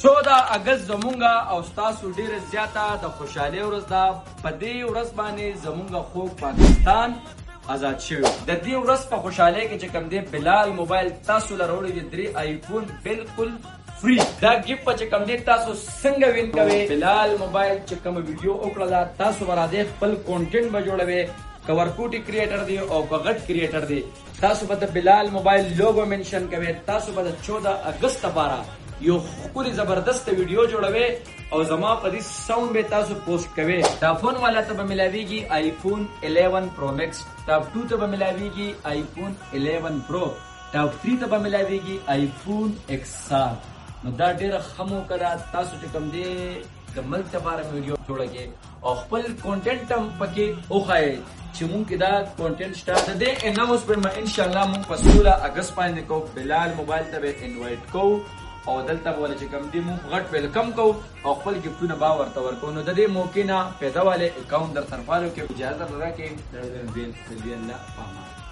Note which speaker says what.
Speaker 1: 14 اگست زمونږه او ستاسو ډیره زیاته د خوشحالۍ ورځ ده. په دې ورځ باندې زمونږه خوږ پاکستان آزاد شوی. د دې ورځ په خوشحالۍ کې چې کوم دی بلال موبایل تاسو له راوړي دي 3 آیفون بالکل فری. دا ګیفټ په چې کوم دی تاسو څنګه وین کوئ؟ بلال موبایل چې کوم ویډیو وکړه تاسو به راځئ خپل کونټینټ به جوړوئ، که ورکوټي کریټر دی او که غټ کریټر دی، تاسو به د بلال موبایل لوګو منشن کوئ. تاسو به د 14 اگست لپاره یو ښکلي زبردست ویډیو جوړوئ او زما په دې ساوند به تاسو پوسټ کوئ. ټاپ 1 والا ته به ملاویږي آیفون 11 پرو میکس، ټاپ 2 ته به ملاویږي آیفون 11 پرو، ټاپ 3 ته به ملاویږي آیفون ایکس آر. نو دا ډیره ښه موقع ده تاسو چې کوم دی د ملک لپاره ویډیو جوړه کړئ او خپل کونټینټ هم پکې وښایئ چې مونږ کې دا کونټینټ شته. د دې اناؤنسمنټ به انشاءالله مونږ په 16 اگست باندې کوو. بلال موبایل ته به انوایټ کوو او دلته به ولې چې کوم دی مونږ غټ ویلکم کوو او خپل ګفټونه به ورته ورکوو. نو د دې موقع نه پیدا والے اکاونټ در طرفالو کې اجازه راکړئ. د دې الله پامان.